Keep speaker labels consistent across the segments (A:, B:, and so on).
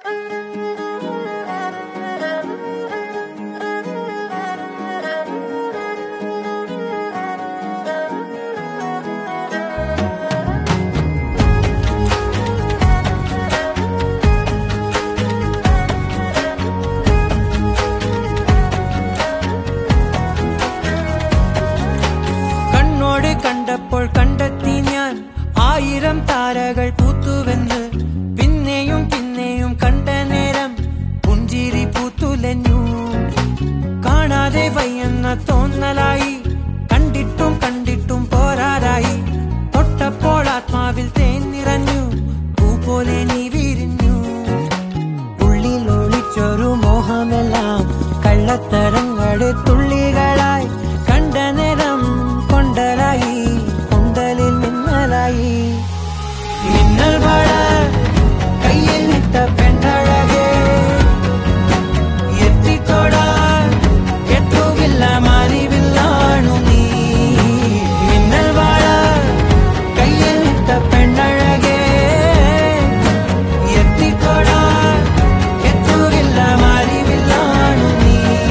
A: കണ്ടപ്പോൾ കണ്ടെത്തി ഞാൻ 1000 താരകൾ പൂത്തുവെന്ന് പിന്നെയും പിന്നെയും കണ്ട നേരം പുഞ്ചിരി പൂത്തുലഞ്ഞു കാണാതെ വയ്യെന്ന തോന്നലായി കണ്ടിട്ടും കണ്ടിട്ടും പോരാറായി തൊട്ടപ്പോൾ ആത്മാവിൽ തേൻ നിറഞ്ഞു പൂ പോലെ നീ വിരിഞ്ഞു ഉള്ളിൽ ഒളിച്ചൊരു മോഹമെല്ലാം കള്ളത്തരങ്ങളുടെ തുള്ളികളായി കണ്ട നേരം കൊണ്ടലായി കൊണ്ടലിൽ മിന്നലായി മിന്നൽ വാഴ കയ്യിൽ ഇട്ട പെണ്ണഴകേ എത്തിത്തോടാൻ എത്തുകില്ല മാറിവില്ലാണു നീ മിന്നൽ വാഴ കയ്യിൽ ഇട്ട പെണ്ണഴകേ എത്തിത്തോടാൻ എത്തുകില്ല മാറിവില്ലാണു നീ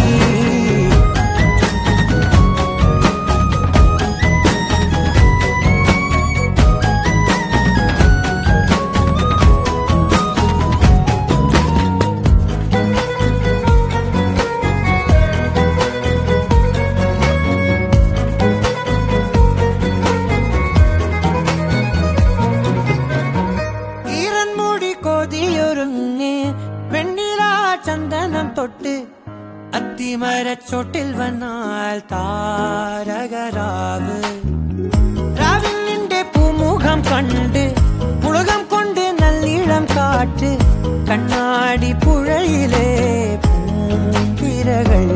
A: വെണ്ണിലാ ചന്ദനം തൊട്ട് അത്തിമരച്ചോട്ടിൽ വന്നാൽ താരകരാവ് രാവിൽ നിന്റെ പൂമുഖം കണ്ട് പുളകം കൊണ്ട് നല്ലിളം കാറ്റ് കണ്ണാടി പുഴയിലെ പൂത്തിരകൾ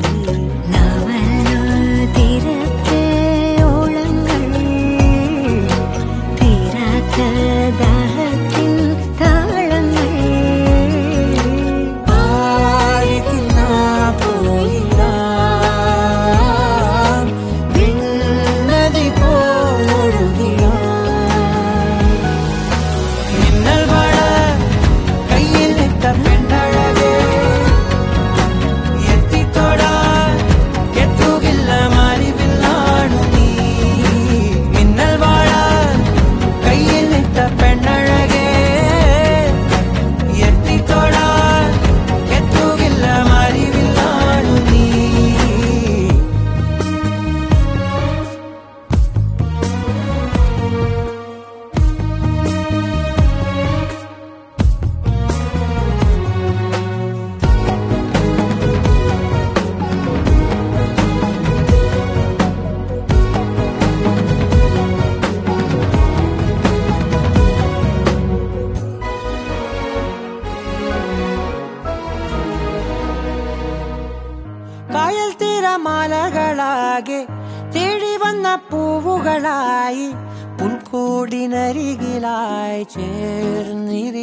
A: കായൽ തീരമാലകളാകെ തേടി വന്ന പൂവുകളായി പുൽക്കൂടിനരികിലായി ചേർന്നിരി